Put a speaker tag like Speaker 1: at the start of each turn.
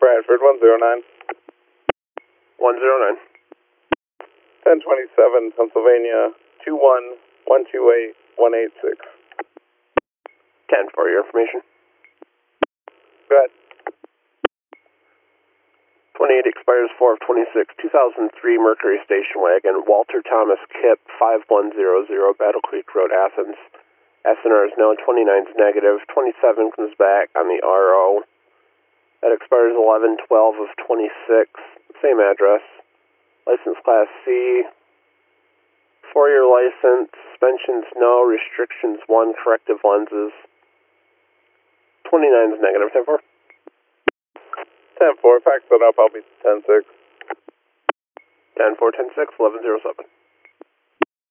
Speaker 1: Bradford, 109.
Speaker 2: 109.
Speaker 1: 1027, Pennsylvania, 21128-186.
Speaker 2: 10 for your information.
Speaker 1: Go ahead.
Speaker 2: 28 expires 4 of 26, 2003 Mercury Station Wagon, Walter Thomas Kip, 5100 Battle Creek Road, Athens. SNR is now 29 is negative, 27 comes back on the RO. That expires 11-12 of 26, same address. License Class C, 4-year license, suspensions no, restrictions 1, corrective lenses. 29 is negative, 10-4.
Speaker 1: 10-4, fax it up, I'll be 10-6.
Speaker 2: 10-4, 10-6, 11-07.